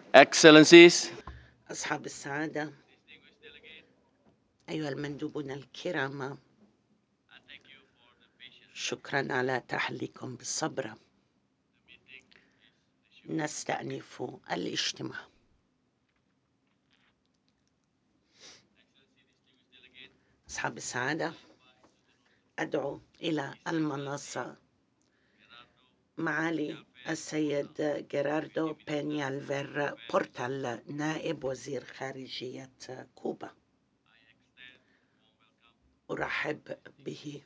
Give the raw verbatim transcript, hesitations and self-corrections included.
Excellencies, أصحاب السعادة، أيها المندوبون الكرام، شكرا على تحليكم بالصبر. نستأنف الاجتماع. أصحاب السعادة، أدعو إلى المنصة معالي السيد جيراردو بينيالفير بورتال، نائب وزير خارجية كوبا. أرحب به